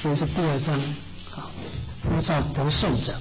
这是第2章，好，呼召得胜者。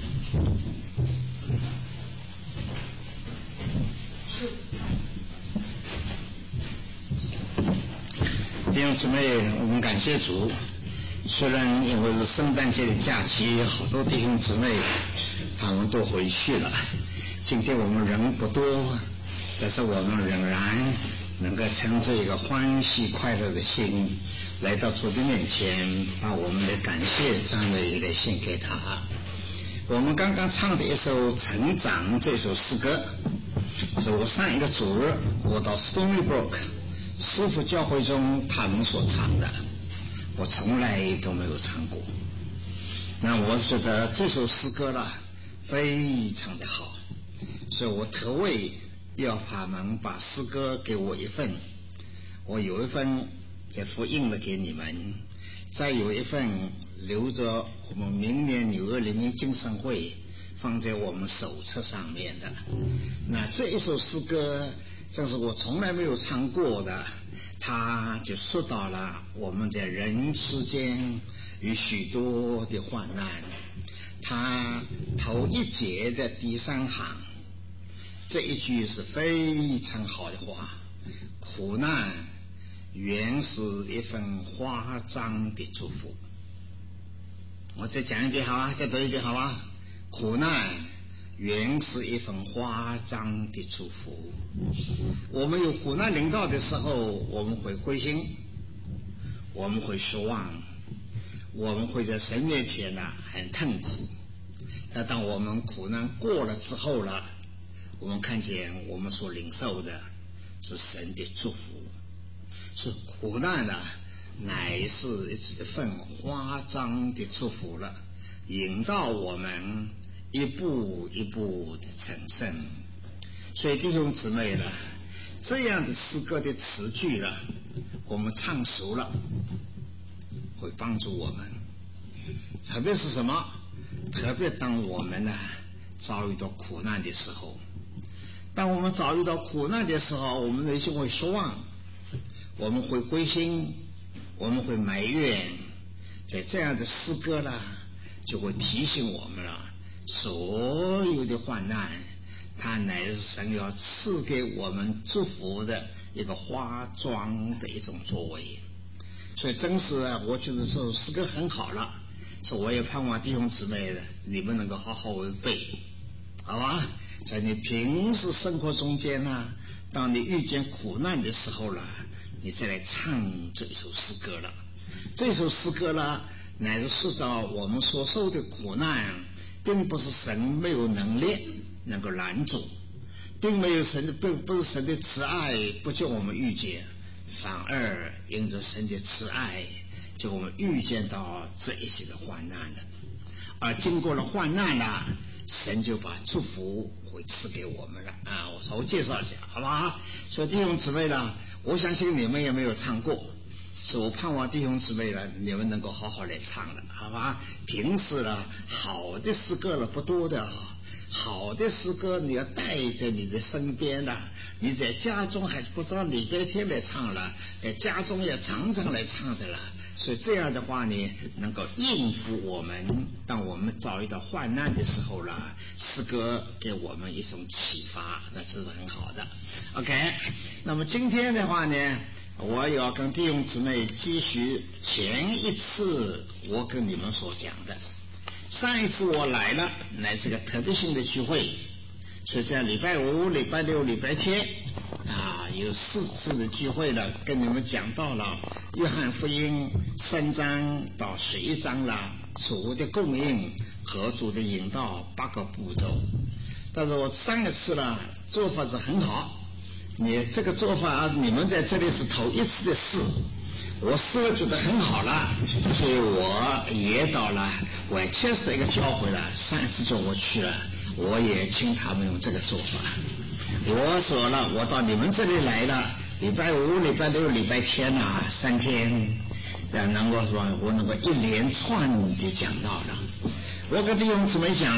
弟兄姊妹，我们感谢主。虽然因为是圣诞节的假期，好多弟兄姊妹他们都回去了，今天我们人不多，但是我们仍然能够乘着一个欢喜快乐的心来到主的面前，把我们的感谢赞美来献给他。我们刚刚唱的一首《成长》这首诗歌，是我上一个主日我到 Stony Brook 师父教会中他们所唱的，我从来都没有唱过。那我觉得这首诗歌啦非常的好，所以我特为要他们把诗歌给我一份，我有一份再复印了给你们，再有一份留着我们明年纽约黎明精神会放在我们手册上面的。那这一首诗歌这是我从来没有唱过的，它就说到了我们在人世间有许多的患难。它头一节的第3行这一句是非常好的话，苦难原是一份夸张的祝福。我再讲一遍好吧，再读一遍好吧。苦难原是一份夸张的祝福。我们有苦难临到的时候，我们会灰心，我们会失望，我们会在神面前很痛苦。但当我们苦难过了之后了，我们看见我们所领受的是神的祝福，是苦难乃是一份夸张的祝福了，引导我们一步一步的成圣。所以弟兄姊妹了，这样的诗歌的词句了，我们唱熟了，会帮助我们。特别是什么？特别当我们遭遇到苦难的时候，当我们遭遇到苦难的时候，我们内心会失望，我们会灰心，我们会埋怨。在这样的诗歌就会提醒我们了，所有的患难它乃是神要赐给我们祝福的一个化妆的一种作为。所以真是我觉得这诗歌很好了，所以我也盼望弟兄姊妹你们能够好好为背，好吧？在你平时生活中间当你遇见苦难的时候了，你再来唱这一首诗歌了。这首诗歌乃是说到我们所受的苦难并不是神没有能力能够拦阻，并不是神的慈爱不叫我们遇见，反而因着神的慈爱就我们遇见到这一些的患难了。而经过了患难神就把祝福会赐给我们了我稍微介绍一下好不好？所以弟兄姊妹我相信你们也没有唱过，所以我盼望弟兄姊妹你们能够好好来唱了，好吧？平时好的诗歌不多的，好的诗歌你要带在你的身边你在家中还不知道礼拜天来唱了，在家中也常常来唱的了。所以这样的话呢，能够应付我们当我们遭遇到患难的时候诗歌给我们一种启发，那这是很好的。 OK， 那么今天的话呢，我要跟弟兄姊妹继续前一次我跟你们所讲的。上一次我来了，乃是个特别性的聚会，所以在礼拜五、礼拜六、礼拜天有4次的聚会了，跟你们讲到了约翰福音3章到11章主的供应和主的引导8个步骤。但是我上一次做法是很好，你这个做法你们在这里是头一次的试，我试了觉得很好了，所以我也到了Westchester一个教会上一次叫我去了，我也请他们用这个做法。我说了，我到你们这里来了，礼拜五、礼拜六、礼拜天3天，能够说我能够一连串的讲到了。我跟弟兄姊妹讲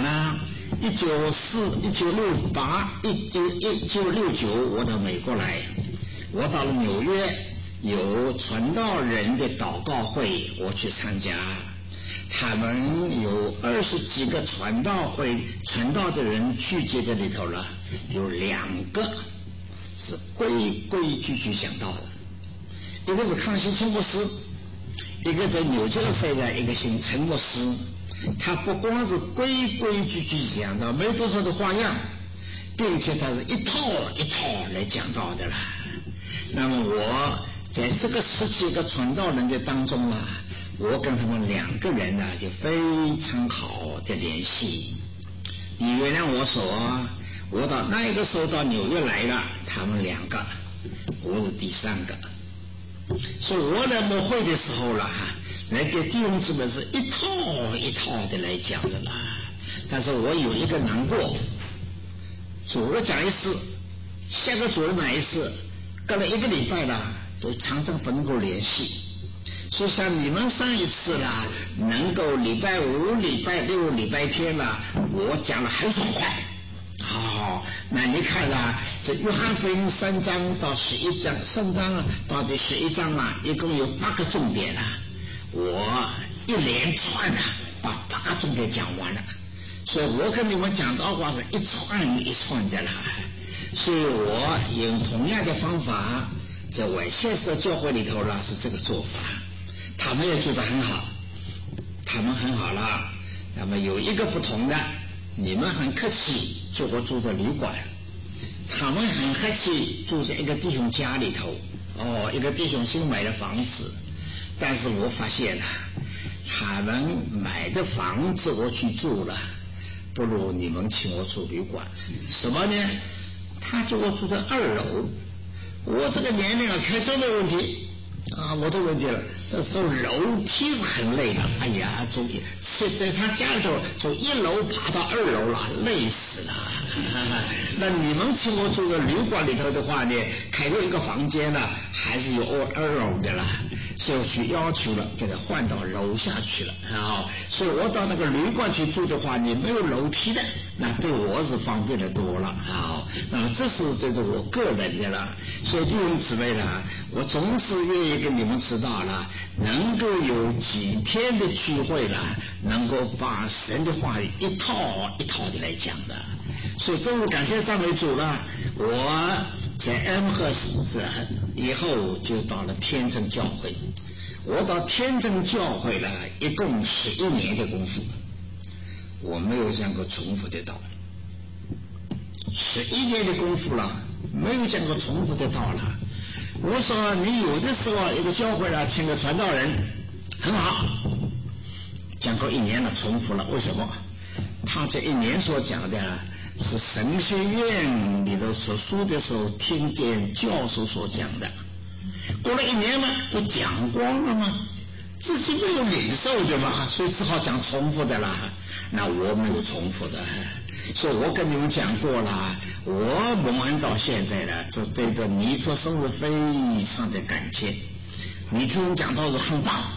1964、1968、1969我到美国来，我到了纽约有传道人的祷告会，我去参加，他们有20几个传道的人聚集在里头了，有2个是规规矩矩讲道的，一个是康熙清牧师，一个在纽约市的一个姓陈牧师。他不光是规规矩矩讲道，没有多少的花样，并且他是一套一套来讲道的了。那么我在这个10几个传道人的当中啊，我跟他们2个人呢就非常好的联系。你原谅我说，我到那个时候到纽约来了，他们2个，我是第3个。所以我来牧会的时候了，来给弟兄姊妹是一套一套的来讲的啦。但是我有一个难过，主日讲一次，下个主日哪一次，隔了1个礼拜了，都常常不能够联系。所以像你们上一次啦，能够礼拜5、礼拜6、礼拜天啦，我讲了很爽快。那你看啦，这约翰福音3章到11章，3章啊到第11章啊，一共有8个重点啦。我一连串啊，把8个重点讲完了。所以我跟你们讲道话是一串一串的啦。所以我用同样的方法，在外县市的教会里头啦是这个做法，他们也做得很好，他们很好啦。那么有一个不同的，你们很客气，就我住在旅馆，他们很客气，住在一个弟兄家里头。一个弟兄新买的房子，但是我发现他们买的房子我去住了，不如你们请我住旅馆。什么呢？他就我住在2楼，我这个年龄开车没问题我都问题了，走楼梯是很累的。哎呀，在他家里头从1楼爬到2楼了，累死了。那你们请我住在旅馆里头的话呢，开了一个房间呢，还是有2楼的啦，所以我去要求了，给他换到楼下去了所以我到那个旅馆去住的话，你没有楼梯的，那对我是方便的多了那么这是我个人的了。所以弟兄姊妹呢，我总是愿意跟你们知道了，能够有几天的聚会了，能够把神的话语一套一套的来讲的。所以真是感谢赞美主了。我在 Amherst 以后就到了天正教会，我到天正教会了一共11年的功夫，我没有讲过重复的道，11年的功夫了，没有讲过重复的道了。我说你有的时候一个教会了，请个传道人很好，讲过1年了，重复了。为什么？他这1年所讲的是神学院里头所说的时候听见教授所讲的，过了1年了都讲光了吗？自己没有领受的嘛，所以只好讲重复的啦。那我没有重复的，所以我跟你们讲过了，我蒙恩到现在了，这对着尼特生是非常的感谢。你听我讲道是很棒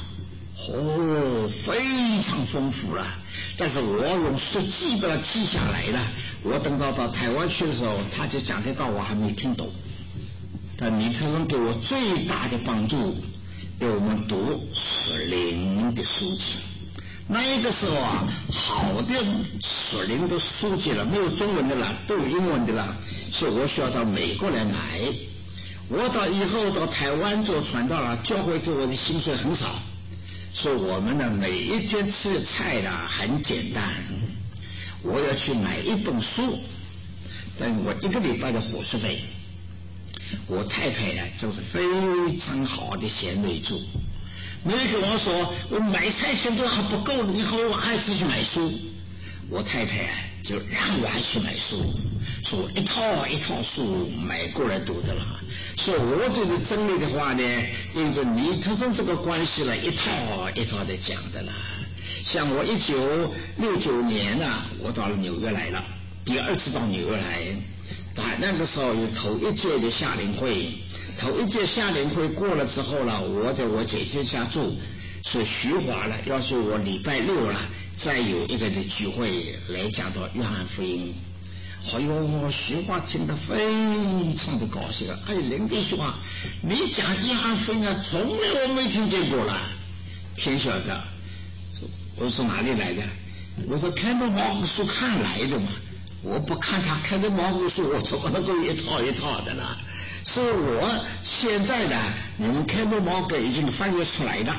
非常丰富了，但是我用实际的记下来了。我等到台湾去的时候，他就讲的道我还没听懂。但尼特生给我最大的帮助，给我们读属灵的书籍。那一个时候好的属灵的书籍了，没有中文的了，都有英文的了，所以我需要到美国来买。我到以后到台湾做传道了，教会给我的薪水很少，所以我们呢每一天吃的菜呢很简单。我要去买一本书，但我1个礼拜的伙食费。我太太呢真是非常好的贤内助，没有跟我说我买菜钱都还不够了，你和我孩子去买书。我太太就让我还去买书，说我一套一套书买过来读的了。所以我这个真理的话呢，因着尼特生这个关系了，一套一套的讲的了。像我1969年我到了纽约来了，第2次到纽约来。那个时候有头1届的夏令会，头1届夏令会过了之后了，我在我姐姐家住，所以徐华了要求我礼拜6了再有一个的聚会来讲到约翰福音。 哎呦，徐华听得非常的高兴啊！哎，林弟兄啊，你讲一行分啊，从来我没听见过了。天晓得，我说哪里来的？我说看到毛骨书看来的嘛。我不看他看着毛骨书，我怎么能够一套一套的呢？是我现在的，你们看到毛骨已经翻译出来了。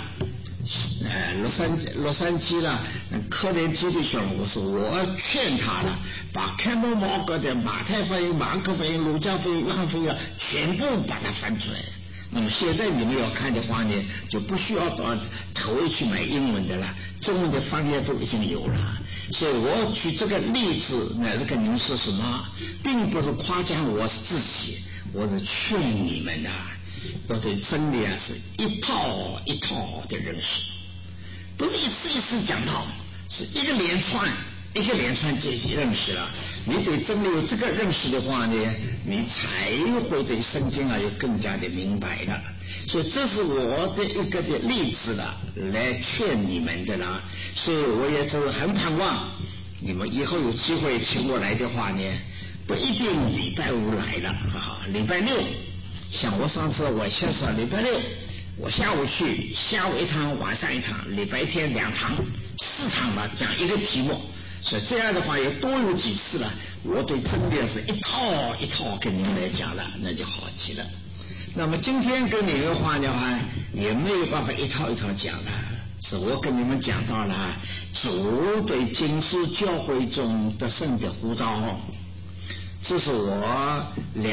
洛杉矶了，科联基督教，我说我劝他了，把看到毛骨的马太福音、马可福音、路加福音、约翰福音全部把它翻出来。那么现在你们要看的话呢，就不需要到头尾去买英文的了，中文的翻译都已经有了。所以我举这个例子乃是跟你们说什么，并不是夸奖我自己，我是劝你们的，要对真理啊是一套一套的认识，不是一次一次讲到，是一个连串这些认识了。你对真理有这个认识的话呢，你才会对圣经啊有更加的明白了。所以这是我的一个的例子了，来劝你们的啦。所以我也是很盼望你们以后有机会请我来的话呢，不一定礼拜五来了啊，礼拜六，像我上次我先说礼拜六我下午去，下午一堂，晚上一堂，礼拜天2堂，4堂吧，讲一个题目。所以这样的话也多有几次了，我对真理是一套一套跟你们来讲了，那就好极了。那么今天跟你的话也没有办法一套一套讲了，是我跟你们讲到了主对今世教会中得胜的呼召，这是我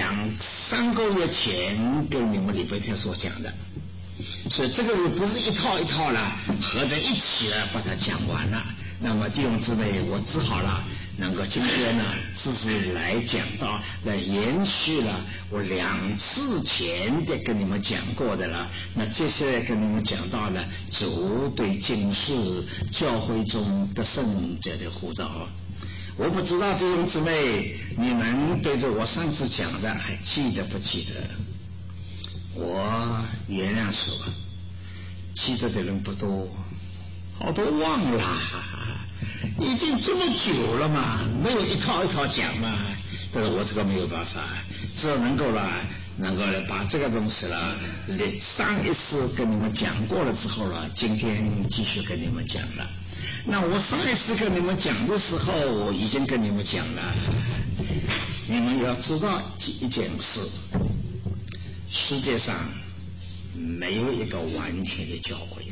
2-3个月前跟你们礼拜天所讲的。所以这个不是一套一套了合在一起了把它讲完了。那么弟兄姊妹，我只好了能够今天呢只是来讲到来延续了我2次前的跟你们讲过的了。那接下来跟你们讲到了主对今世教会中的圣者的呼召。我不知道弟兄姊妹你们对着我上次讲的还记得不记得？我原谅说记得的人不多，好多忘了，已经这么久了嘛，没有一套一套讲嘛。但是我这个没有办法，只要能够把这个东西了，上一次跟你们讲过了之后了，今天继续跟你们讲了。那我上一次跟你们讲的时候，我已经跟你们讲了，你们要知道一件事，世界上没有一个完全的教会，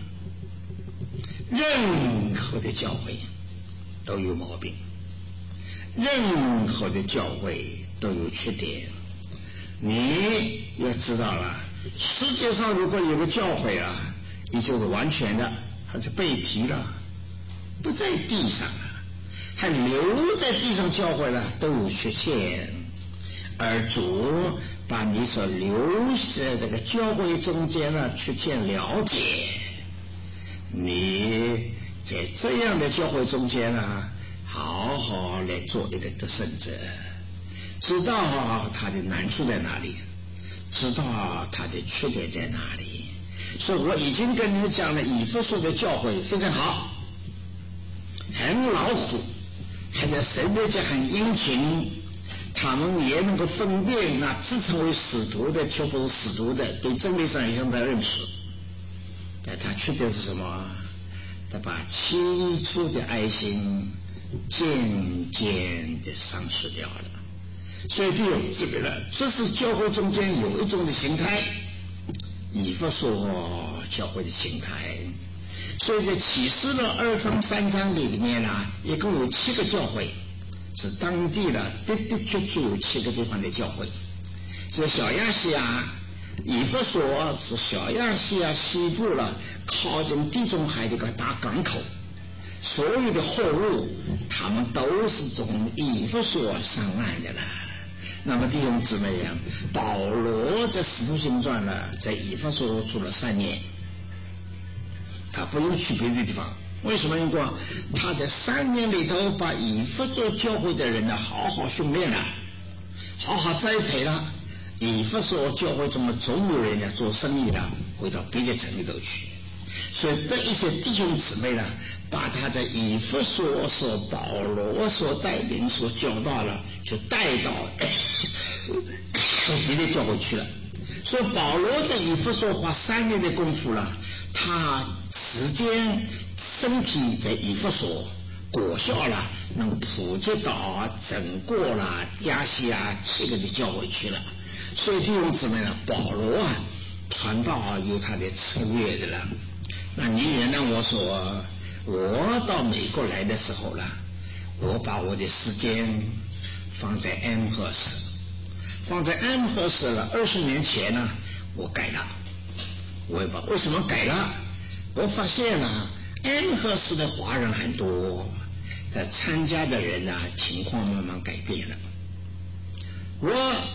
任何的教会都有毛病，任何的教会都有缺点。你要知道了，世界上如果有个教会啊，也就是完全的，它是被提了，不在地上了，还留在地上教会了，都有缺陷。而主把你所留下这个教会中间的缺陷了解，你在这样的教会中间啊，好好来做一个得胜者，知道他的难处在哪里，知道他的缺点在哪里。所以我已经跟你们讲了，以弗所的教会非常好，很劳苦，还在神面前很殷勤，他们也能够分辨那自称为使徒的却不是使徒的，对真理上有相当认识。但他缺点是什么？他把起初的爱心渐渐的丧失掉了。所以弟兄姊妹了，这是教会中间有一种的形态，以弗所教会的形态。所以在启示录2章3章里面呢，一共有7个教会，是当地的的确确有7个地方的教会。这小亚细亚以弗所是小亚细亚西部了，靠近地中海的一个大港口，所有的货物他们都是从以弗所上岸的了。那么弟兄姊妹啊，保罗在使徒行传呢，在以弗所住了3年，他不用去别的地方。为什么？因为他在3年里头把以弗所教会的人呢好好训练了，好好栽培了。以弗所教会中的总有人呢做生意了，回到别的城里头去。 所以这一些弟兄姊妹呢，把他在以弗所所保罗所带领所教导了，就带到别的教会去了。所以保罗在以弗所花3年的功夫了，他时间身体在以弗所果效了，能普及到整个了亚细亚7个的教会去了。所以弟兄姊妹呢，保罗啊传道有他的策略的了。那你原谅我说，我到美国来的时候呢，我把我的时间放在Amherst了。20年前呢，我改了。我也不知道为什么改了。我发现了Amherst的华人很多，参加的人呢，情况慢慢改变了。我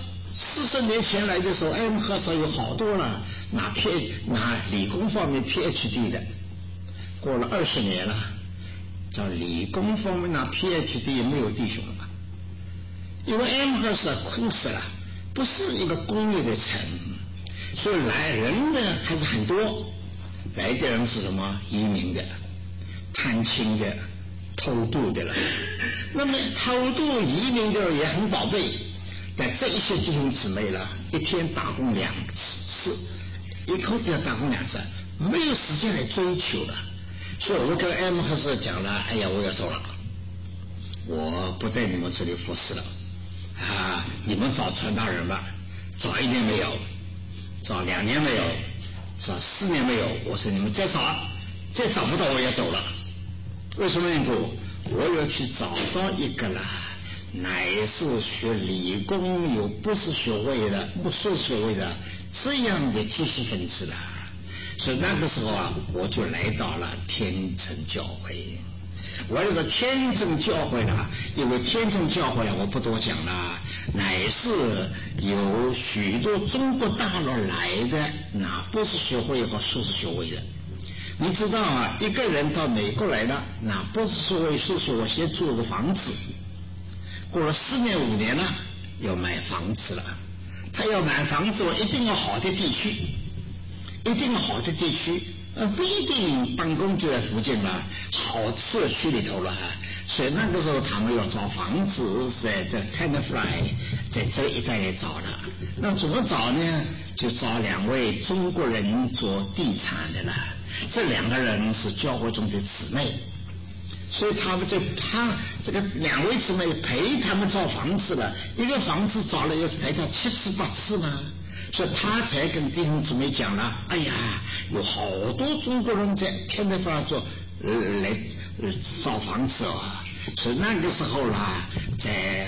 40年前来的时候，Amherst有好多了拿理工方面 PhD 的。过了20年了，在理工方面拿 PhD 没有弟兄了。因为Amherst困死了，不是一个工业的城，所以来人呢还是很多。来的人是什么？移民的、探亲的、偷渡的了。那么偷渡移民的也很宝贝，但这一些弟兄姊妹了，一天打工2次，一口要打工2次，没有时间来追求了。所以我跟Amherst讲了，哎呀，我要走了，我不在你们这里服侍了啊！你们找传道人吧，找1年没有，找2年没有，找4年没有。我说你们再找不到我也走了。为什么缘故？我要去找到一个啦，乃是学理工有博士学位的、硕士学位的这样的知识分子啦。所以那个时候啊，我就来到了天成教会。我这个天正教会呢，因为天正教会呢，我不多讲了，乃是有许多中国大陆来的拿博士学位和硕士学位的。你知道啊，一个人到美国来了，拿博士学位、硕士学位，先租个房子，过了4年5年了，要买房子了。他要买房子，一定要好的地区，不一定办公就在附近了，好社区里头了。所以那个时候他们要找房子，在Tenafly， 在这一带来找了。那怎么找呢？就找2位中国人做地产的了。这2个人是教会中的姊妹，所以他这个2位姊妹陪他们找房子了，一个房子找了要陪他7次8次嘛。所以他才跟弟兄姊妹讲了，哎呀，有好多中国人在天天发做来找房子啊。所以那个时候啦，在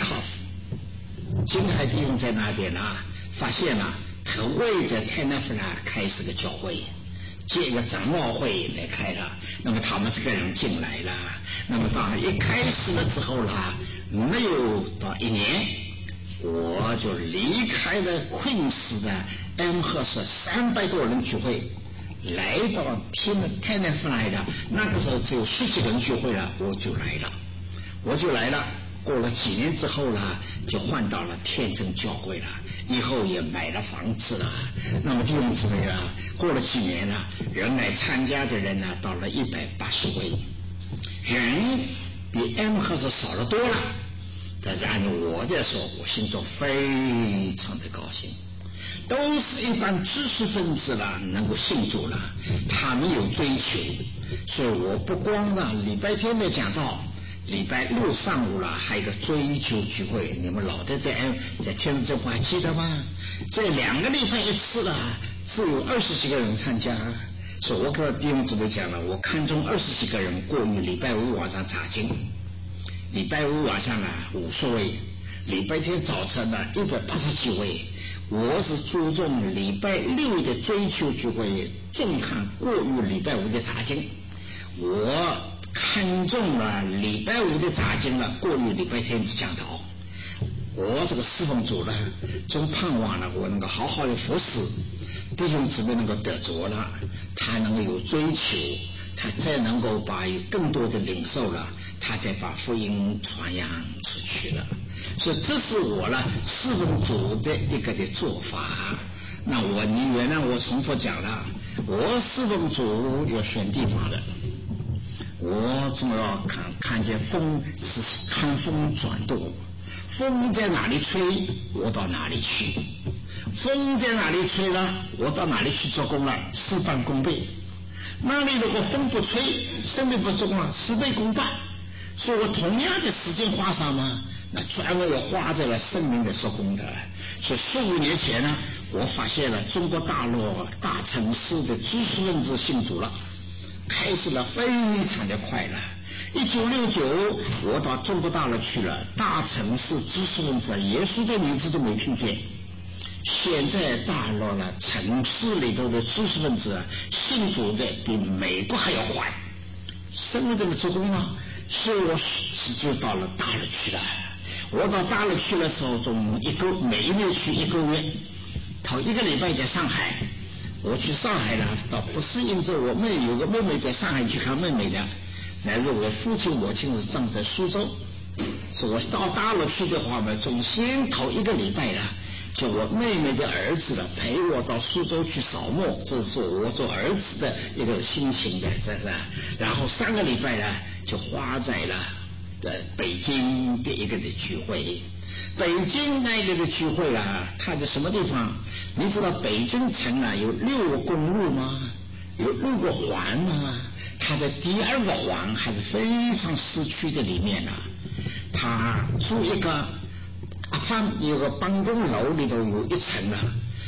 Wyckoff 金海弟兄在那边啊，发现了可谓在天天发开始个教会，借一个长老会来开了。那么他们这个人进来了，那么当一开始了之后啦，没有到1年，我就离开了昆士的Amherst300多人聚会，来到Tenafly的。那个时候只有10几个人聚会了，我就来了。过了几年之后呢，就换到了天正教会了，以后也买了房子了。那么弟兄姊妹啊，过了几年了，人来参加的人呢，到了180位，人比Amherst少了多了。但是按照我的说，我心中非常的高兴，都是一般知识分子了，能够信主了，他们有追求。所以我不光让礼拜天的讲道，礼拜6上午了还有一个追求聚会。你们老的在天主教会还记得吗？这2个礼拜1次了，只有20几个人参加。所以我跟弟兄姊妹讲了，我看中20几个人过于礼拜5晚上查经，礼拜5晚上50位，礼拜天早晨180几位。我是注重礼拜6的追求聚会，震撼过于礼拜5的查经。我看中了礼拜5的查经了，过于礼拜天的讲道。我这个侍奉主呢，总盼望了我能够好好的服侍弟兄姊妹，能够得着了，他能够有追求，他再能够把有更多的领受了，他再把福音传扬出去了。所以这是我呢侍奉主的一个的做法。 那你原谅我重复讲了，我侍奉主有选地方的，我总要看见风是看风转动，风在哪里吹，我到哪里去；风在哪里吹了，我到哪里去做工了，事半功倍。那里如果风不吹，生命不做工了，事倍功半。所以我同样的时间花上呢，那专门要花在了生命的做工的。所以15年前呢，我发现了中国大陆大城市的知识分子信主了，开始了非常的快了。1969我到中国大陆去了，大城市知识分子耶稣的名字都没听见。现在大陆了城市里头的知识分子信主的比美国还要快，生命的做工啊。所以我就到了大陆去了。我到大陆去的时候，每一年去1个月，头1个礼拜在上海。我去上海了，倒不是因着我有个妹妹在上海去看妹妹的，乃是我父亲母亲是葬在苏州。所以我到大陆去的话嘛，总先头1个礼拜了，就我妹妹的儿子了陪我到苏州去扫墓，这是我做儿子的一个心情的，是不是？然后3个礼拜呢，就花在了北京的一个的聚会。北京那个的聚会啊，它的什么地方？你知道北京城啊有6个公路吗？有6个环吗？它的第2个环还是非常市区的里面啊，它住一个有个办公楼里头有1层啊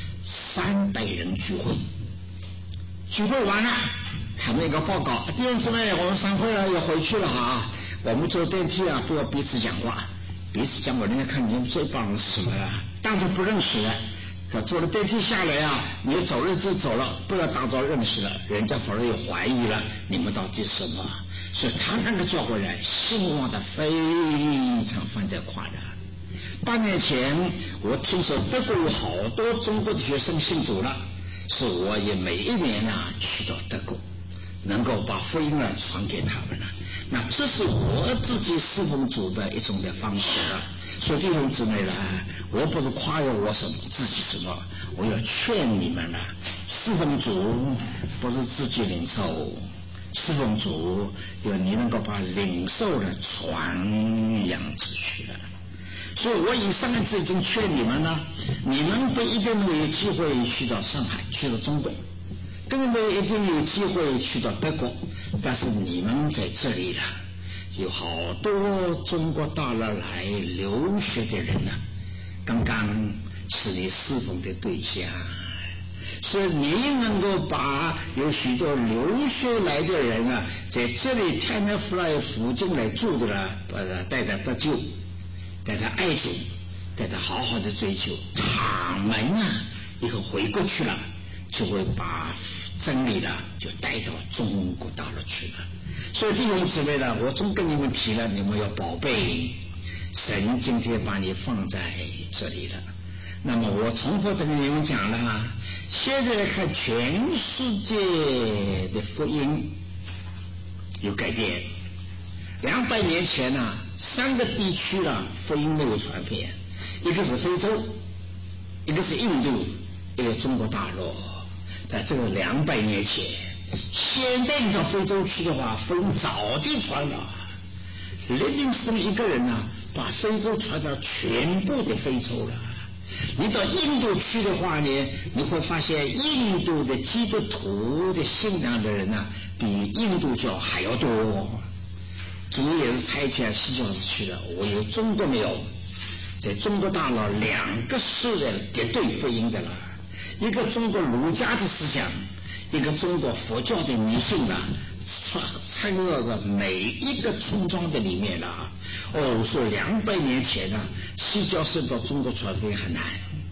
，300人聚会。聚会完了，他们一个报告，弟兄姊妹，我们散会了，要回去了啊。我们坐电梯啊，不要彼此讲话，彼此讲话，人家看你们这帮人是什么啊？当作不认识的。可坐了电梯下来啊，你走了就走了，不要当作认识了，人家反而有怀疑了，你们到底是什么？所以他那个教会人兴旺的非常放在夸的。8年前我听说德国有好多中国的学生信主了，所以我也每一年啊去到德国，能够把福音传给他们了。那这是我自己侍奉主的一种的方式了。所以弟兄姊妹了，我不是夸耀我什么自己什么，我要劝你们了，侍奉主不是自己领受，侍奉主要你能够把领受的传扬出去了。所以我以上一次已经劝你们了，你们不一定没有机会去到上海，去到中国，更不一定有机会去到德国，但是你们在这里了，有好多中国大陆来留学的人呢，刚刚是你侍奉的对象，所以你能够把有许多留学来的人啊，在这里天南福来附近来住的了，把他带他得救，带他爱主，带他好好的追求，他们啊以后回过去了，就会把真理了就带到中国大陆去了。所以弟兄姊妹呢，我总跟你们提了，你们要宝贝，神今天把你放在这里了。那么我重复的跟你们讲了，现在来看全世界的福音有改变。200年前呢，3个地区呢福音没有传遍，一个是非洲，一个是印度，一个中国大陆。在这个200年前，现在你到非洲去的话，福音早就传了。林明生一个人呢，把非洲传到全部的非洲了。你到印度去的话呢，你会发现印度的基督徒的信仰的人呢，比印度教还要多。主也是差遣西教士去的，我有中国没有？在中国大陆2个世人绝对福音的了。一个中国儒家的思想，一个中国佛教的迷信了，掺入了每一个村庄的里面了。说200年前呢，西教士到中国传福音很难。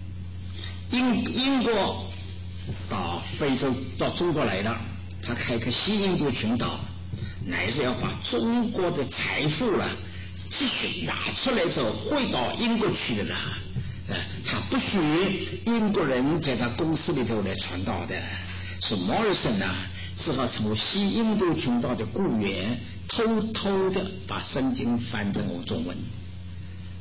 英国到非洲到中国来了，他开个西印度群岛，乃是要把中国的财富了继续拿出来之后汇到英国去的了。他不许英国人在他公司里头来传道的，是莫尔森啊，只好成为西印度群岛的雇员，偷偷的把圣经翻成中文。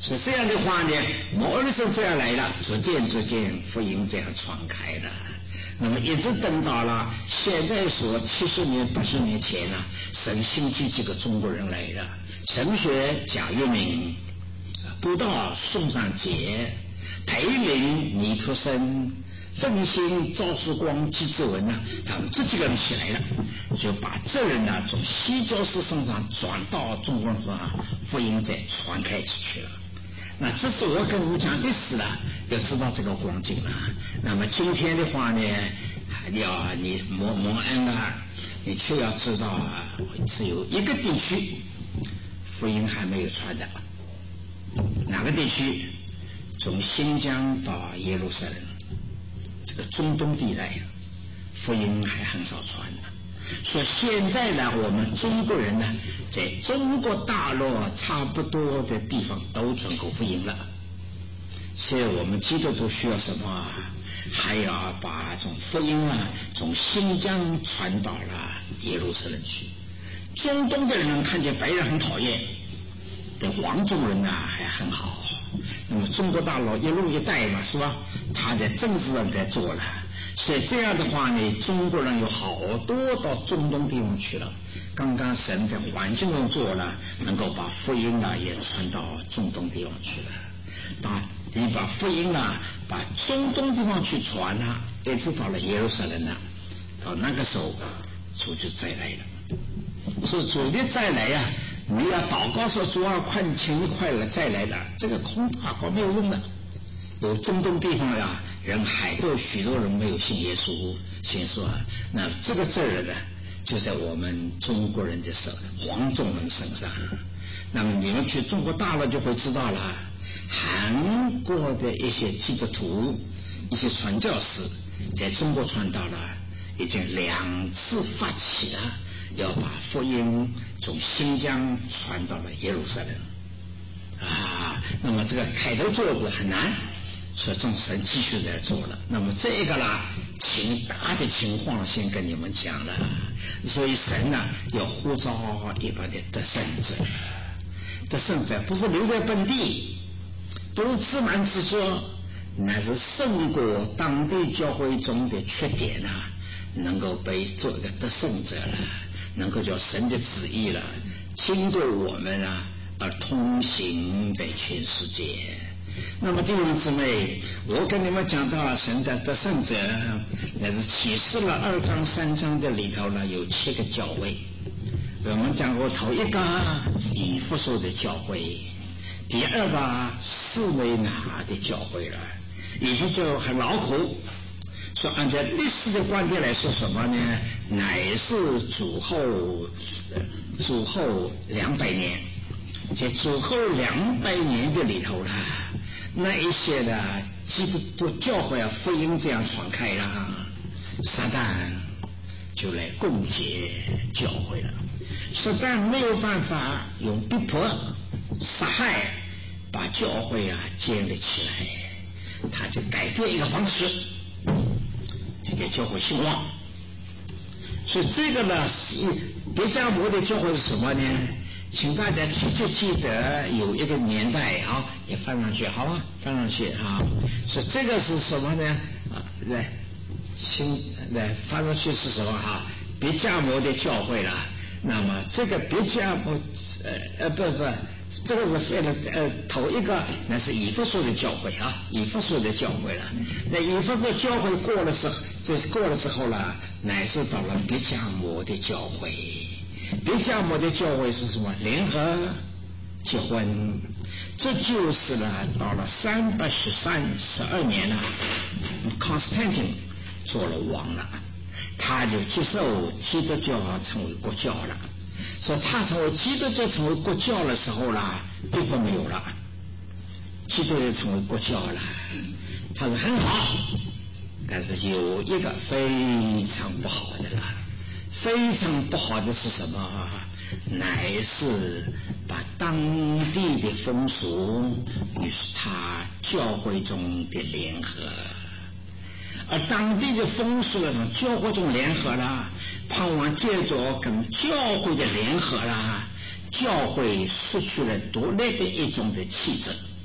所以这样的话呢，末日是这样来了，逐渐福音这样传开了。那么一直等到了现在说70年80年前呢，神兴起几个中国人来了，神学贾月明、布道宋尚杰、裴林、倪托生、奋兴赵世光、季志文呢，他们这几个人起来了，就把这人呢从西教士身上转到中国人身上，福音再传开出去了。那这是我跟你们讲历史了，要知道这个光景了。那么今天的话呢，你蒙恩啊，你却要知道啊，只有一个地区福音还没有传的，哪个地区？从新疆到耶路撒冷，这个中东地带福音还很少传的。所以现在呢，我们中国人呢，在中国大陆差不多的地方都传过福音了。所以我们基督徒需要什么？还要把这种福音啊，从新疆传到了耶路撒冷去。中东的人看见白人很讨厌，对黄种人呢还很好。那么中国大陆一路一带嘛，是吧？他在政治上在做了。所以这样的话呢，中国人有好多到中东地方去了。刚刚神在环境中做了，能够把福音啊也传到中东地方去了。当你把福音啊，把中东地方去传啊，一直到了耶路撒冷啊，到那个时候主就再来了。所以主的再来啊，你要祷告说主啊，请你快了再来了，这个空祷告没有用的。有中东地方啊，人还都有许多人没有信耶稣，信说啊，那这个责任呢，就在我们中国人的手，黄种人身上。那么你们去中国大陆就会知道了，韩国的一些基督徒、一些传教士在中国传道了，已经2次发起了要把福音从新疆传到了耶路撒冷啊。那么这个开头做的很难。所以众神继续在做了。那么这个啦，大的情况先跟你们讲了。所以神呢，要呼召一般的得胜者，得胜者不是留在本地，不是自满自作，乃是胜过当地教会中的缺点啊，能够被做一个得胜者了，能够叫神的旨意了，经过我们啊而通行在全世界。那么弟兄姊妹，我跟你们讲到神的得胜者，那是启示了2章3章的里头呢，有7个教会。我们讲过头一个以弗所的教会，第二个士维拿的教会了。以弗所很劳苦，说按照历史的观点来说什么呢？乃是主后200年，在主后200年的里头了。那一些的基督徒教会啊，福音这样传开了，撒旦就来攻击教会了。撒旦没有办法用逼迫、杀害把教会啊建立起来，他就改变一个方式，就给教会兴旺。所以这个呢，别迦摩的教会是什么呢？请大家记得有一个年代啊，也放上去好吗？放上去啊。所以这个是什么呢？来放上去是什么哈？别迦摩的教会了。那么这个别迦摩这个是废了头一个那是以弗所的教会啊，以弗所的教会了。那以弗所教会过了之后了，乃是到了别迦摩的教会。别迦摩的教会是什么？联合结婚。这就是呢，到了312年了，Constantine 做了王了，他就接受基督教成为国教了。所以他成为基督教成为国教的时候啦，逼迫没有了，基督教成为国教了，他是很好，但是有一个非常不好的了。非常不好的是什么？乃是把当地的风俗与他教会中的联合，而当地的风俗呢，教会中联合了，盼望借着跟教会的联合啦，教会失去了独立的一种的气质。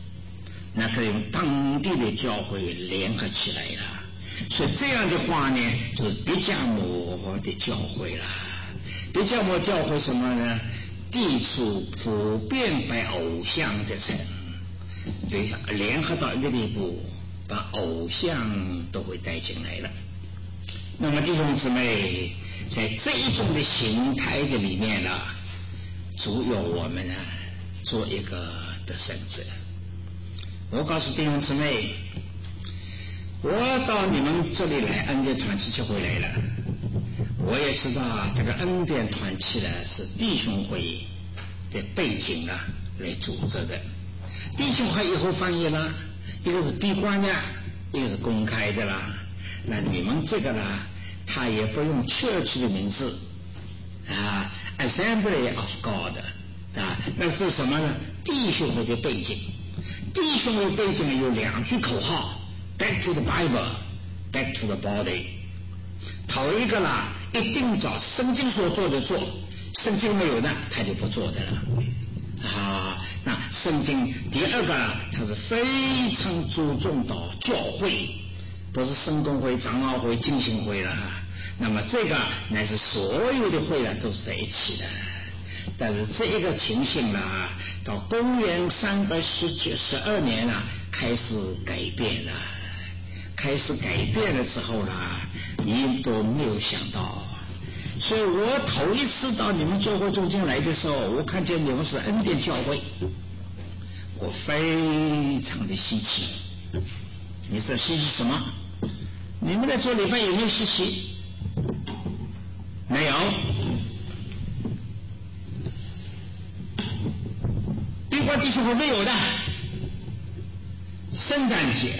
那可以用当地的教会联合起来了。所以这样的话呢，就是别迦摩的教会了。别迦摩教会什么呢？地处普遍拜偶像的城，对，联合到一个地步，把偶像都会带进来了。那么弟兄姊妹，在这一种的形态的里面呢，主要我们呢做一个得胜者。我告诉弟兄姊妹，我到你们这里来恩典团契就回来了，我也知道这个恩典团契呢是弟兄会的背景啊来组织的。弟兄会以后翻译了，一个是闭关的，一个是公开的啦。那你们这个呢，他也不用 church 的名字啊 ，Assembly of God 啊，那是什么呢？弟兄会的背景。弟兄会背景有2句口号 ：Back to the Bible, Back to the Body。头一个啦，一定找圣经所做的做，圣经没有的他就不做的了啊。那圣经第二个呢，他是非常注重到教会，不是圣公会、长老会、浸信会了。那么这个乃是所有的会呢都是在一起的。但是这一个情形呢，到公元312年呢，开始改变了。开始改变的时候呢，你都没有想到。所以我头一次到你们教会中间来的时候，我看见你们是恩典教会，我非常的稀奇。你知道稀奇什么？你们在做礼拜有没有稀奇？没有。闭关弟兄会没有的。圣诞节，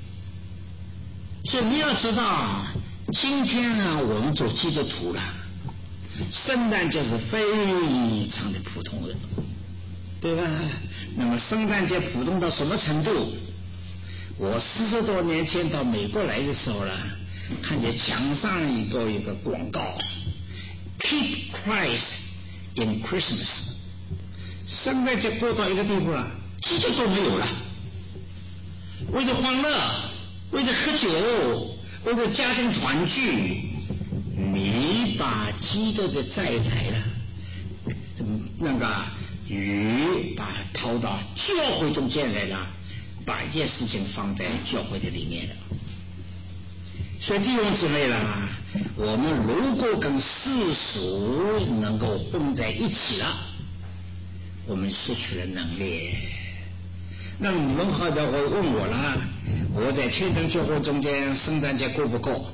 所以你要知道，今天呢，我们做基督徒了，圣诞节是非常的普通的，对吧？那么圣诞节普通到什么程度？我40多年前到美国来的时候呢，看见墙上一个广告 ，Keep Christ in Christmas。圣诞节过到一个地步了，基督都没有了，为了欢乐，为了喝酒，为了家庭团聚，你把基督的再来了，那个鱼把它投到教会中间来了，把一件事情放在教会的里面了。所以弟兄姊妹啦，我们如果跟世俗能够混在一起了，我们失去了能力。那你们好的会问我了，我在天城教会中间圣诞节过不过？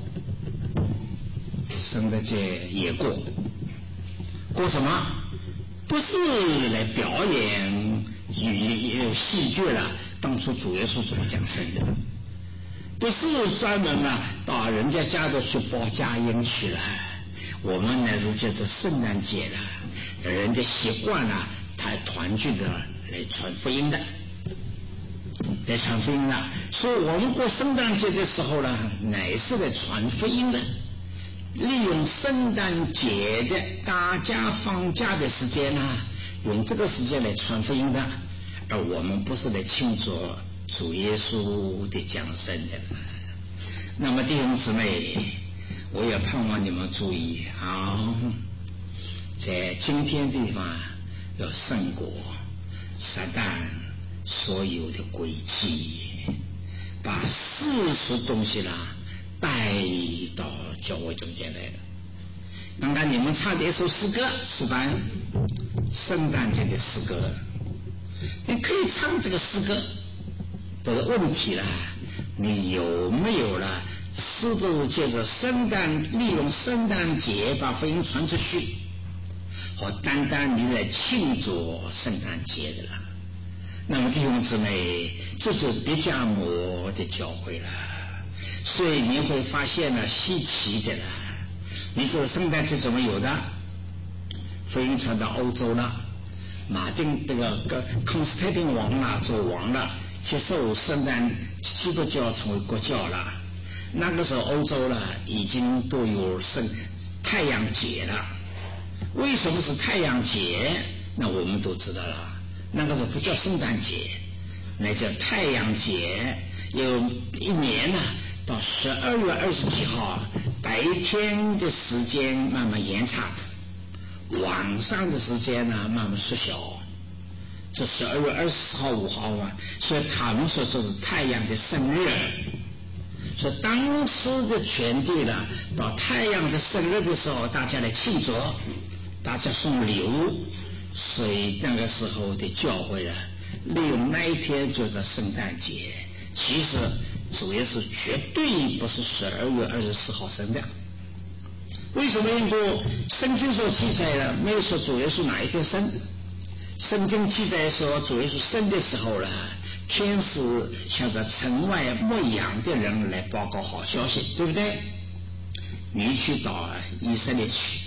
圣诞节也过。过什么？不是来表演戏剧了，当初主耶稣怎么讲生的，不是专门到人家家里去包家宴去了。我们呢是叫做圣诞节了，人家习惯了他团聚的来传福音的，来传福音的。所以我们过圣诞节的时候呢，乃是来传福音的，利用圣诞节的大家放假的时间呢，用这个时间来传福音的，而我们不是来庆祝主耶稣的降生的。那么弟兄姊妹，我也盼望你们注意啊，在今天地方要胜过撒旦所有的诡计，把世俗东西啦带到教会中间来了。刚刚你们唱的一首诗歌是吧？圣诞节的诗歌，你可以唱这个诗歌，但是问题啦，你有没有了？是不是借着利用圣诞节把福音传出去？或单单你来庆祝圣诞节的了？那么弟兄姊妹，这是别迦摩的教会了。所以你会发现了稀奇的了。你说圣诞节怎么有的？福音传到欧洲了，马丁这个康斯坦丁王了做王了，接受圣诞基督教成为国教了。那个时候欧洲了已经都有太阳节了。为什么是太阳节？那我们都知道了，那个时候不叫圣诞节， 那叫太阳节。有一年呢，到12月20几号，白天的时间慢慢延长，晚上的时间呢慢慢缩小。这12月24号、5号嘛，所以他们说这是太阳的生日。所以当时的全地呢，到太阳的生日的时候，大家来庆祝，大家送礼物。所以那个时候的教会啊，利用那一天就叫圣诞节。其实主耶稣绝对不是12月24号生的。为什么？因为圣经所记载了，没有说主耶稣哪一天生。圣经记载说主耶稣生的时候呢，天使向着城外牧羊的人来报告好消息，对不对？你去到以色列去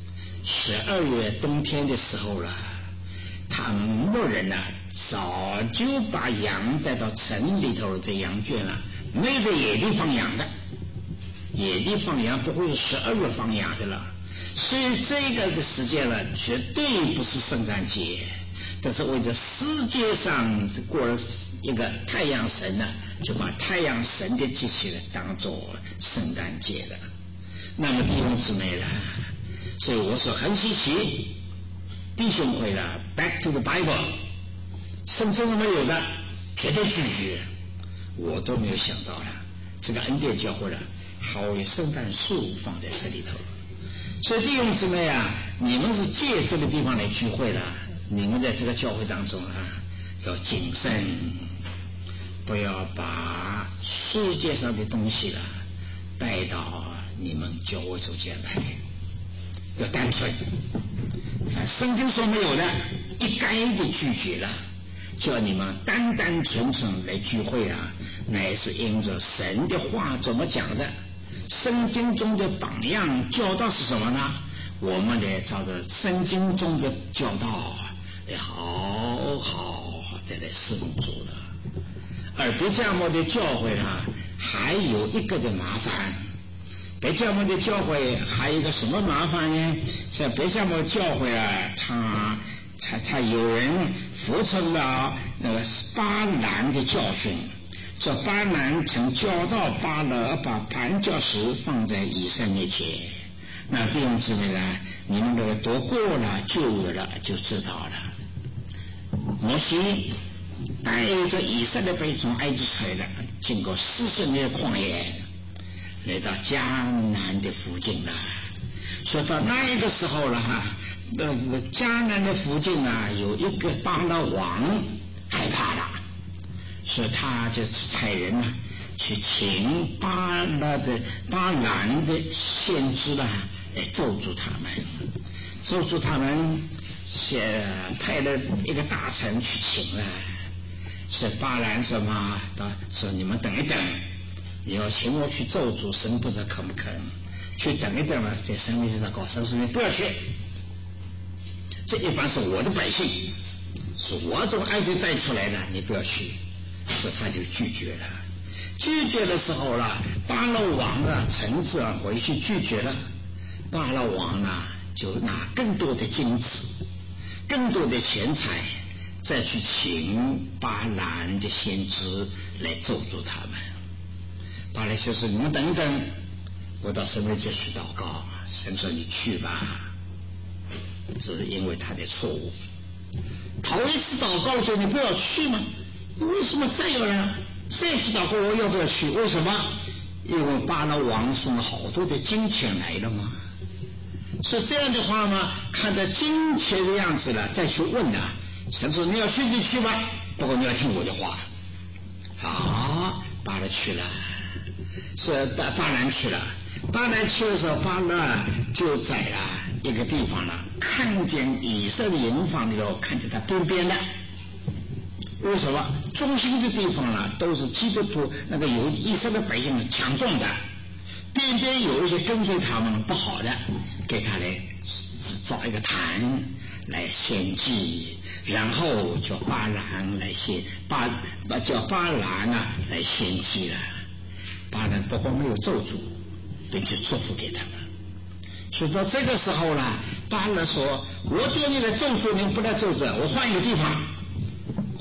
，12月冬天的时候了，他们牧人呢早就把羊带到城里头的羊圈了，没有在野地放羊的，野地放羊不会是12月放羊的了。所以这个的时间呢，绝对不是圣诞节，但是为着世界上过了一个太阳神呢，就把太阳神的节气呢当作圣诞节了。那么弟兄姊妹了，所以我说很稀奇，弟兄会了 Back to the Bible， 圣经没有的绝对拒绝，我都没有想到了，这个恩典教会了还有圣诞树放在这里头。所以弟兄姊妹啊，你们是借这个地方来聚会了，你们在这个教会当中啊要谨慎，不要把世界上的东西了带到你们教会中间来，要单纯。圣经说没有的，一概的拒绝了，叫你们单单纯纯来聚会啊，乃是因着神的话怎么讲的。圣经中的榜样教导是什么呢？我们得照着圣经中的教导来好好的来侍奉主了。而别迦摩的教会呢，还有一个的麻烦。别迦摩的教会还有一个什么麻烦呢？在别迦摩教会啊，他有人服从了那个巴兰的教训。这巴兰曾教导巴勒把绊脚石放在以色列前，那弟兄姊妹呢，你们这个读过了旧约了就知道了。摩西带着以色列被从埃及出来的，经过40年的旷野，来到迦南的附近了。说到那一个时候了哈，迦南的附近啊，有一个巴勒王害怕了。所以他就差人啊，去请巴兰的先知啦，来咒诅他们。咒诅他们，派了一个大臣去请了。所以巴兰说嘛，说你们等一等，你要请我去咒诅，神不知道肯不肯。去等一等了，在神面前搞，神说你不要去。这一般是我的百姓，是我从埃及带出来的，你不要去。所以他就拒绝了。拒绝的时候了，巴勒王啊，臣子啊回去拒绝了。巴勒王啊，就拿更多的金子、更多的钱财，再去请巴兰的先知来咒诅他们。巴兰先说：“你们等一等，我到神面前去祷告。”神说：“你去吧。”这是因为他的错误。头一次祷告就你不要去吗？为什么再有人再去祷告我要不要去？为什么？因为巴勒王送了好多的金钱来了嘛。是这样的话嘛，看到金钱的样子了，再去问了。神说你要去就去吧，不过你要听我的话。好，巴勒去了，是巴兰去了。巴兰去的时候，巴勒就在一个地方了，看见以色列营房里头，看见他边边的。为什么？中心的地方呢，都是基督徒那个有以色列百姓强壮的，边边有一些跟随他们不好的，给他来找一个坛来献祭，然后叫巴兰来叫巴兰啊来献祭了。巴兰不过没有咒诅，并且祝福给他们。所以到这个时候呢，巴兰说：“我叫你来咒诅，你不来咒诅，我换一个地方。”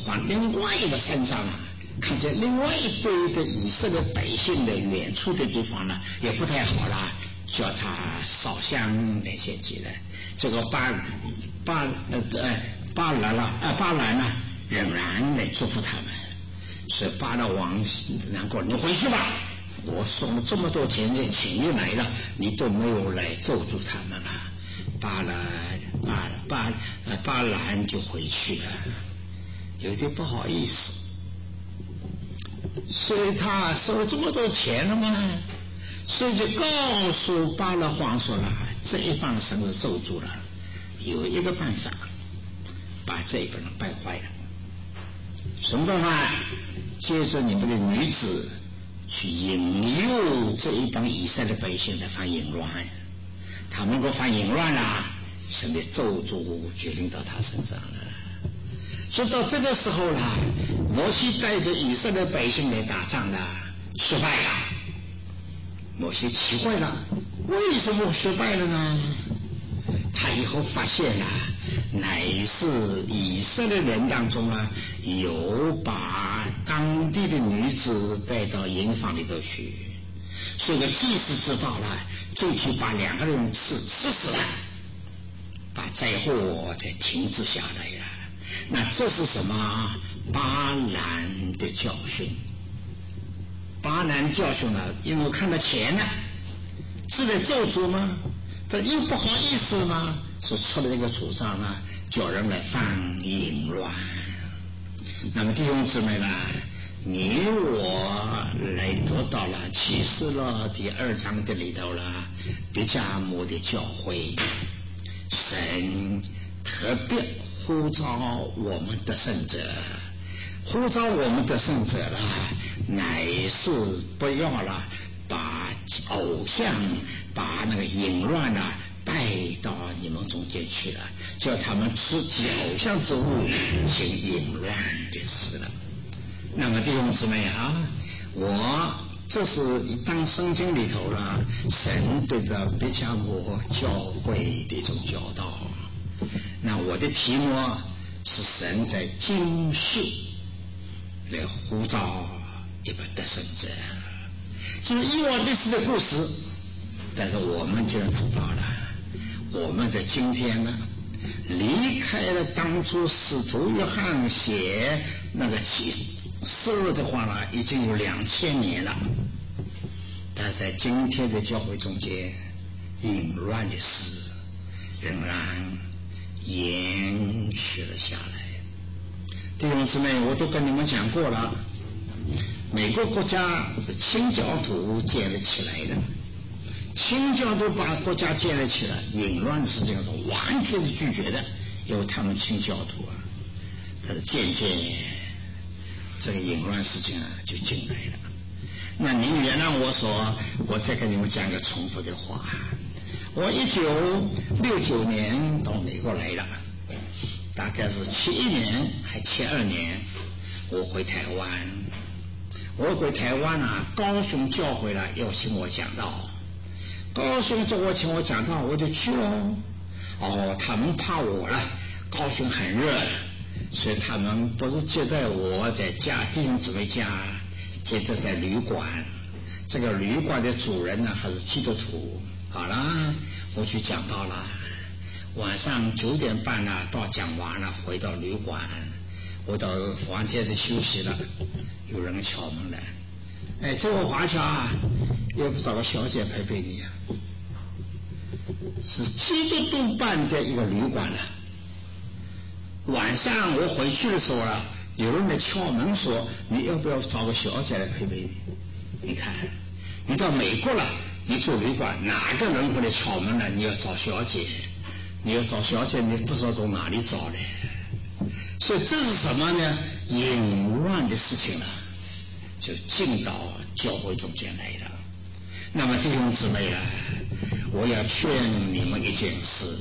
往另外一个山上啊，看见另外一堆的以色列百姓的远处的地方呢，也不太好了，叫他烧香来献祭了。这个巴兰呢，仍然来祝福他们。所以巴勒王难过，你回去吧，我送了这么多钱请你来了，你都没有来咒诅他们了。巴兰就回去了，有点不好意思。所以他收了这么多钱了嘛，所以就告诉巴勒王说了，这一帮神是咒诅了，有一个办法把这一帮人败坏了。什么办法？接着你们的女子去引诱这一帮以色列百姓来犯淫乱，他们如果犯淫乱了，神的咒诅就临到他身上了。所以到这个时候呢，摩西带着以色列百姓来打仗了，失败了。摩西奇怪了，为什么失败了呢？他以后发现了，乃是以色列人当中啊，有把当地的女子带到营房里头去，所以个祭司知道了，就去把两个人吃死了，把灾祸才停止下来了。那这是什么？巴兰的教训。巴兰教训呢，因为看到钱呢，是在咒诅吗？他又不好意思吗？是出了一个主张呢，叫人来犯淫乱。那么弟兄姊妹呢，你我来读到了启示录第2章的里头了，别迦摩的教会，神特别呼召我们的圣者，呼召我们的圣者了，乃是不要了把偶像把那个淫乱啊带到你们中间去了，叫他们吃起偶像之物行淫乱的事了。那么弟兄姊妹啊，我这是一当圣经里头了，神对着别迦摩教会的一种教导。那我的题目是神在今世来呼召一个得胜者，就是以往历史的故事，但是我们就知道了，我们的今天呢，离开了当初使徒约翰写那个启示录的话呢，已经有2000年了，但在今天的教会中间，淫乱的事仍然延续了下来。弟兄姊妹，我都跟你们讲过了，美国国家是清教徒建立起来的，清教徒把国家建立起来，淫乱的事情是完全是拒绝的，因为他们清教徒啊，他是渐渐这个淫乱事情啊就进来了。那您原谅我说，我再跟你们讲个重复的话。我1969年到美国来了，大概是71年还72年，我回台湾。我回台湾啊，高雄教会了要请我讲道，高雄叫我请我讲道，我就去了。他们怕我了，高雄很热，所以他们不是接待我在家弟兄姊妹家，接待在旅馆。这个旅馆的主人呢还是基督徒。好了，我去讲道了，晚上9点半呢到讲完了，回到旅馆，我到房间里休息了，有人敲门来，这位华侨啊，要不找个小姐陪陪你啊？是基督徒办的一个旅馆了。晚上我回去的时候啊，有人来敲门说，你要不要找个小姐来陪陪你？你看，你到美国了，你住旅馆，哪个人会来敲门呢？你要找小姐，你要找小姐，你不知道从哪里找的。所以这是什么呢？淫乱的事情了，就进到教会中间来了。那么弟兄姊妹啊，我要劝你们一件事，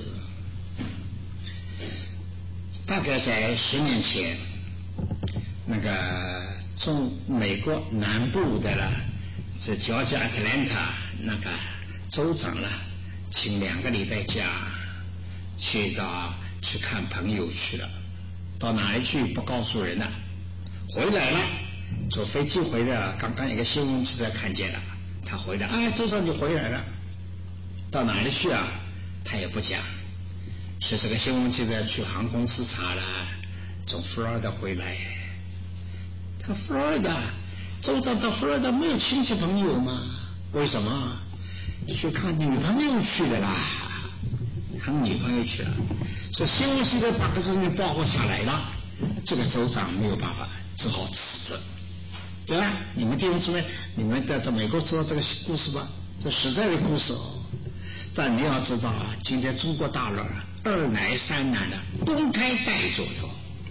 大概在10年前，那个美国南部的了，这乔治亚特兰大那个州长了，请2个礼拜假去看朋友去了。 到哪里去不告诉人了，回来了，坐飞机回来了，刚刚一个新闻记者看见了，他回来，哎，周长就回来了，到哪里去啊？他也不讲。所以这个新闻记者去航空公司查了，从佛罗里达回来。他佛罗里达，州长到佛罗里达没有亲戚朋友吗？为什么？去看女朋友去了啦，看女朋友去了。所以新闻记者把这个事情报告下来了，这个州长没有办法，只好辞职，对吧？你们弟兄姊妹，你们在美国知道这个故事吧？这实在的故事哦。但你要知道啊，今天中国大陆二奶三奶的公开带走的。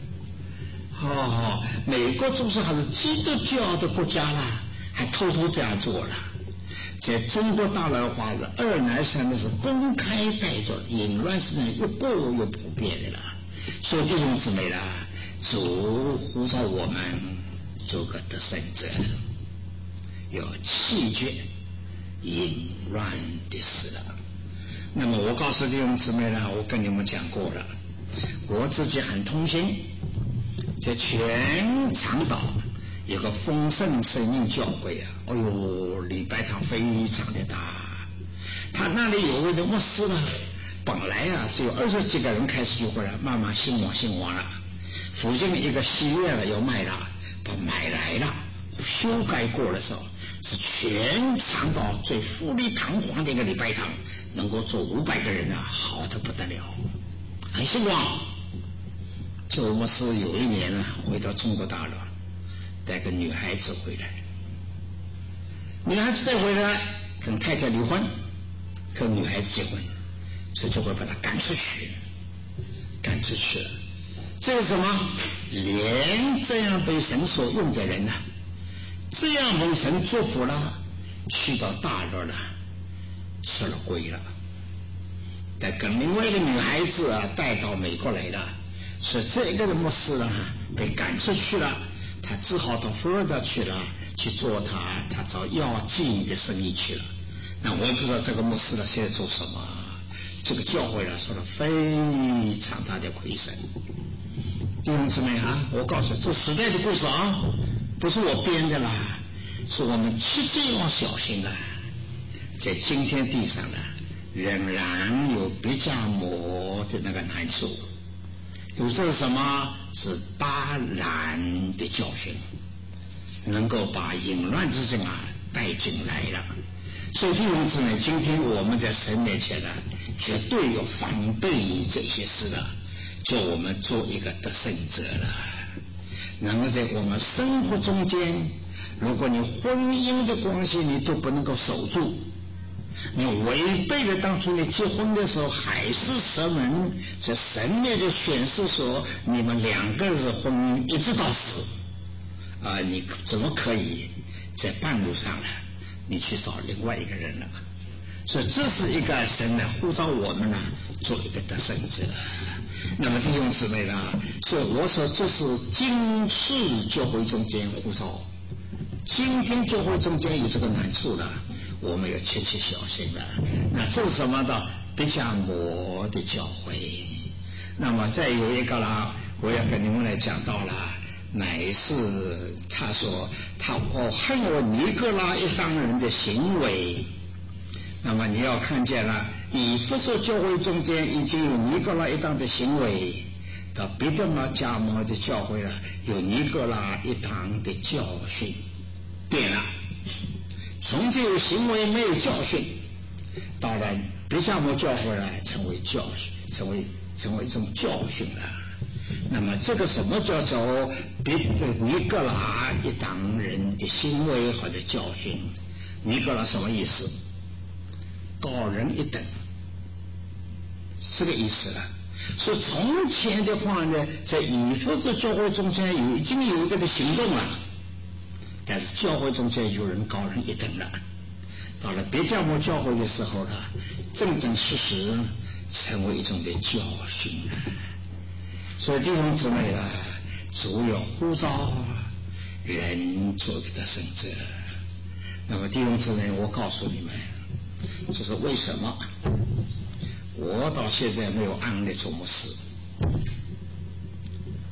美国就是还是基督教的国家啦，还偷偷这样做了。在中国大陆的话是二奶三奶是公开带走，淫乱是越过越普遍的了。所以弟兄姊妹啦，主呼召我们做个得胜者，要弃绝淫乱的事了。那么我告诉弟兄姊妹呢，我跟你们讲过了，我自己很痛心，在全长岛有个丰盛生命教会啊，哎呦，礼拜堂非常的大，他那里有位的牧师呢，本来啊只有20几个人开始聚会了，慢慢兴旺了，附近一个戏院了要卖了，把买来了，修改过的时候是全长岛最富丽堂皇的一个礼拜堂，能够坐500个人啊，好的不得了，很兴旺。这位牧师有一年啊回到中国大陆，带个女孩子回来，女孩子带回来跟太太离婚，跟女孩子结婚，所以就会把他赶出去了。这是什么？连这样被神所用的人呢，这样蒙神祝福了，去到大陆了，吃了亏了，但跟另外一个女孩子啊带到美国来了，所以这个牧师啊被赶出去了，他只好到佛罗里达去了，去做他找药剂的生意去了。那我也不知道这个牧师呢现在做什么，这个教会呢受了非常大的亏损。弟兄姊妹啊，我告诉你，这时代的故事啊，不是我编的啦，是我们切记要小心的。在今天地上呢，仍然有别迦摩的那个难处，有这是什么？是巴兰的教训，能够把淫乱之症啊带进来了。所以弟兄姊妹，今天我们在神面前呢，绝对要防备这些事了，叫我们做一个得胜者了。能够在我们生活中间，如果你婚姻的关系你都不能够守住，你违背了当初你结婚的时候海誓山盟，在神面前宣誓说你们2个人是婚姻一直到死啊，你怎么可以在半路上呢你去找另外一个人了？所以这是一个神呢呼召我们呢做一个得胜者。那么弟兄姊妹呢，所以我说这是今世教会中间呼召，今天教会中间有这个难处了，我们要切切小心了。那这是什么呢？别迦摩的教会。那么再有一个啦，我要跟你们来讲到了，乃是他说他恨我尼哥拉一党人的行为。那么你要看见了，以弗所教会中间已经有尼哥拉一党的行为，到别迦摩的教会了，有尼哥拉一党的教训，变了。从前有行为没有教训，到了别迦摩教会呢，成为教训，成为一种教训了。那么这个什么叫做尼哥拉一党人的行为或者教训？尼哥拉什么意思？高人一等，这个意思了。所以从前的话呢，在以弗所教会中间已经有这个行动了，但是教会中间有人高人一等了。到了别迦摩教会的时候呢，正实成为一种的教训了。所以弟兄姊妹啊，主要呼召人做一个得胜者。那么弟兄姊妹，我告诉你们，这是为什么我到现在没有安利做牧师。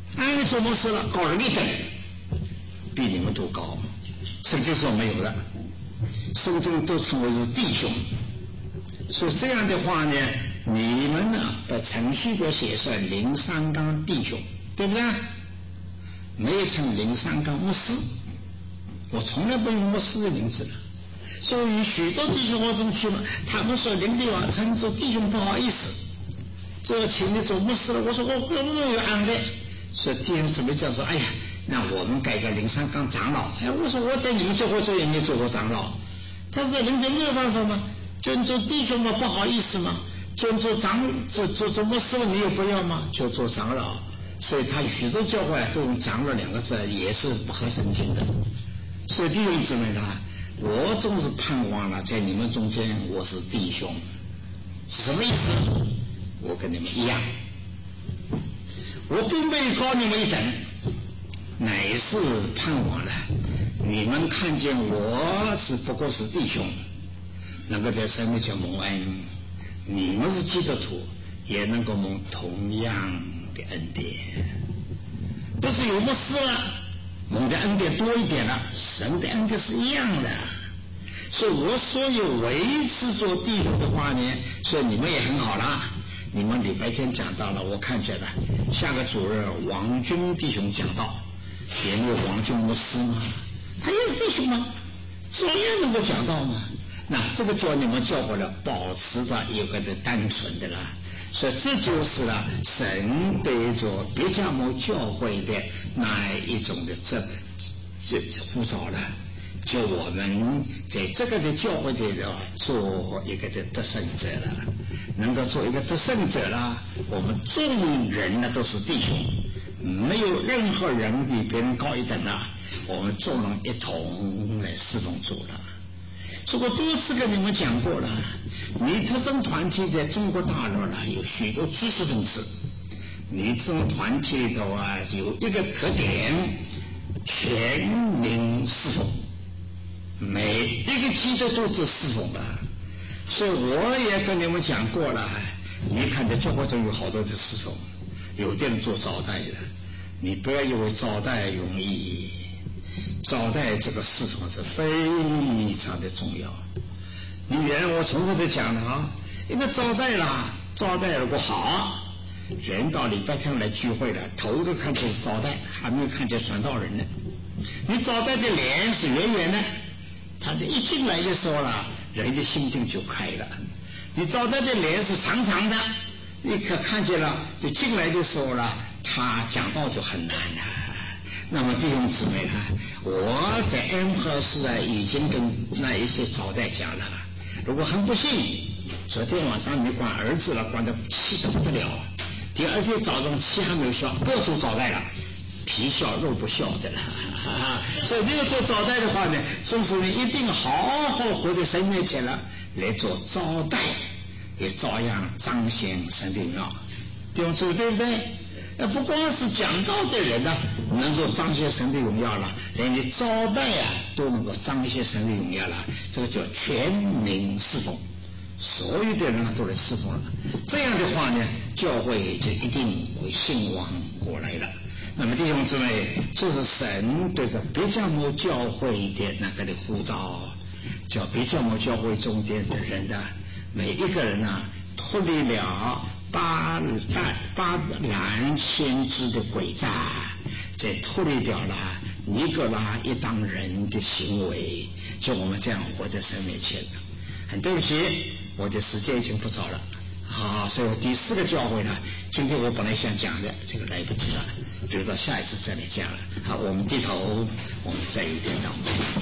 做牧师了，高人一等，比你们都高。圣经说没有的，圣经都称为是弟兄。所以这样的话呢，你们呢把程序表写出来灵山纲弟兄，对不对？没有称灵山纲牧师，我从来不用牧师的名字了。所以许多弟兄我中去了，他们说灵地王称做弟兄不好意思，这请你做牧师了。我说我没有安排。所以弟兄姊妹讲说，哎呀，那我们改个灵山纲长老。哎，我说我在你们教会也没做过长老，他说灵就没有办法吗？就做弟兄嘛，不好意思嘛，就做牧师你也不要吗？就做长老。所以他许多教会这种长老两个字也是不合圣经的。所以弟兄姊妹呢，我总是盼望了在你们中间我是弟兄，什么意思？我跟你们一样，我并没有高你们一等，乃是盼望了你们看见我是不过是弟兄，能够在神面前蒙恩，你们是基督徒也能够蒙同样的恩典。不是有牧师了蒙的恩典多一点了，神的恩典是一样的。所以我所有维持做弟兄的话呢，所以你们也很好啦。你们礼拜天讲到了，我看见了下个主日王军弟兄讲到，也没有王军牧师吗？他也是弟兄吗？照样能够讲到吗？那这个叫你们教会了保持着一个的单纯的啦。所以这就是了神对着别迦摩教会的那一种的这呼召了，就我们在这个的教会里头做一个的得胜者了，能够做一个得胜者了，我们众人呢都是弟兄，没有任何人比别人高一等了，我们众人一同来侍奉主了。这我多次跟你们讲过了，你特征团体在中国大陆呢有许多知识分子，你这种团体里头有一个特点，全民侍奉，每一个基督徒都侍奉了。所以我也跟你们讲过了，你看在教会中有好多的侍奉，有的人做招待的，你不要以为招待容易，招待这个侍奉是非常的重要。你原来我从头在讲的一个招待如果好，人到礼拜天来聚会了，头一个看见是招待，还没有看见传道人呢。你招待的脸是圆圆的，他一进来的时候了，人的心境就开了。你招待的脸是长长的，立刻看见了，就进来的时候了，他讲道就很难了。那么弟兄姊妹我在 M 和市已经跟那一些招待讲了，如果很不幸昨天晚上你管儿子了，管得气得不得了，第二天早上气还没有消，各处招待了，皮笑肉不笑的了所以你要做招待的话呢，众使人一定好好活在神面前了，来做招待，也照样彰显神的荣耀，弟兄姊妹，对不对？不光是讲道的人能够彰显神的荣耀了，连你招待都能够彰显神的荣耀了，这个叫全民侍奉，所有的人都来侍奉了。这样的话呢，教会就一定会兴旺过来了。那么弟兄姊妹，这是神对着别迦摩教会的那个的呼召，叫别迦摩教会中间的人每一个人脱离了巴兰先知的诡诈，再脱离掉了尼格拉一党人的行为，就我们这样活在神面前。很对不起，我的时间已经不早了所以我第4个教会呢，今天我本来想讲的，这个来不及了，留到下一次再来讲了。好，我们低头，我们再有点祷告。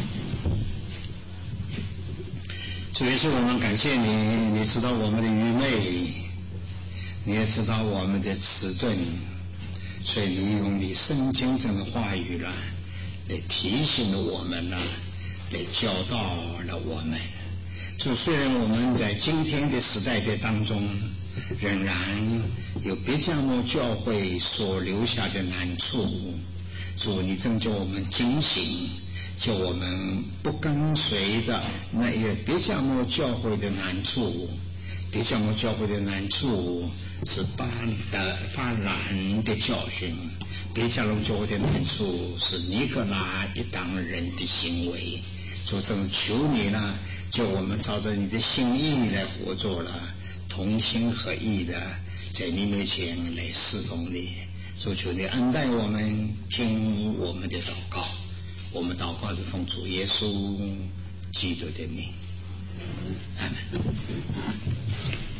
主耶稣，我们感谢你，你知道我们的愚昧，你也知道我们的迟钝，所以你用你圣经中的话语来提醒了我们来教导了我们。就虽然我们在今天的时代的当中，仍然有别迦摩教会所留下的难处，主你正叫我们警醒，叫我们不跟随的那一个别迦摩教会的难处。别迦摩教会的难处是巴兰的教训。别加龙教会的难处是尼格拉一党人的行为，主正求你呢，叫我们照着你的心意来活着了，同心合意的在你面前来侍奉你。主求你恩待我们，听我们的祷告。我们祷告是奉主耶稣基督的名，阿门。